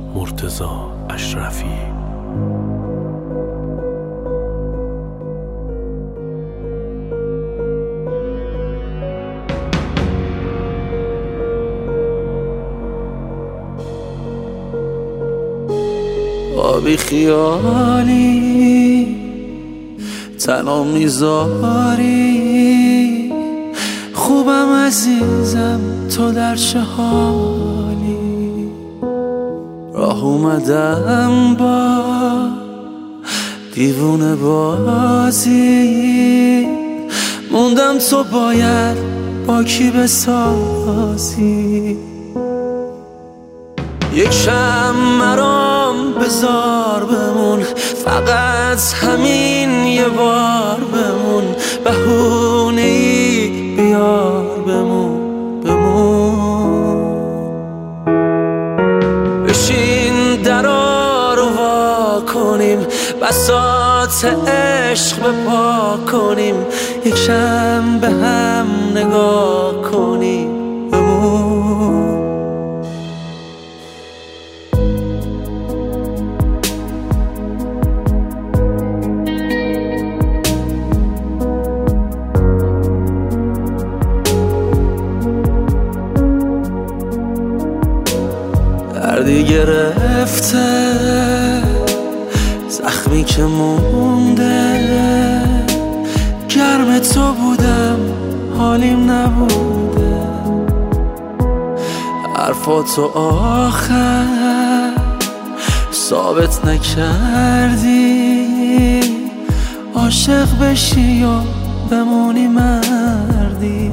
مرتضی اشرفی. بی خیالی تنها میذاری، خوبم عزیزم تو در چه حالی. راه اومدم با دیوونه بازی، موندم تو باید با کی بسازی. یک شم مرام بذار بمون، فقط همین یه بار بمون. بهونه‌ای بیار بمون بشین درا رو وا کنیم، بساط عشق بپا کنیم. یک شم به هم نگاه کنیم بمون. دردی گرفته زخمی که مونده، گرم تو بودم حالیم نبوده. حرفاتو آخر ثابت نکردی، عاشق بشی یا بمونی مردی.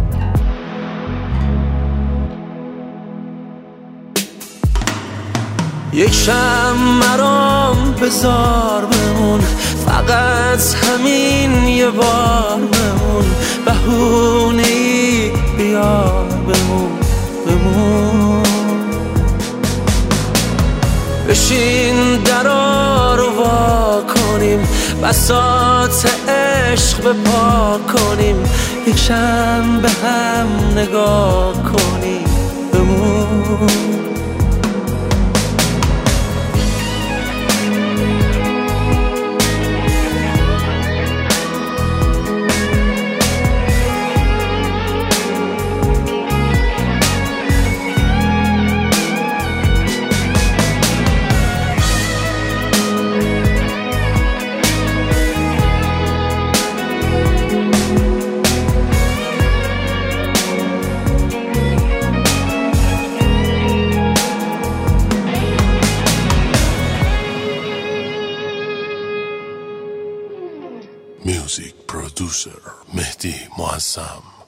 یک شم مرام بذار بمون، فقط همین یه بار بمون. بهونه‌ای بیار بمون بشین درا رو وا کنیم، بساط عشق بپا کنیم. یک شم به هم نگاه کنیم بمون. Music producer Mehdi Muazzam.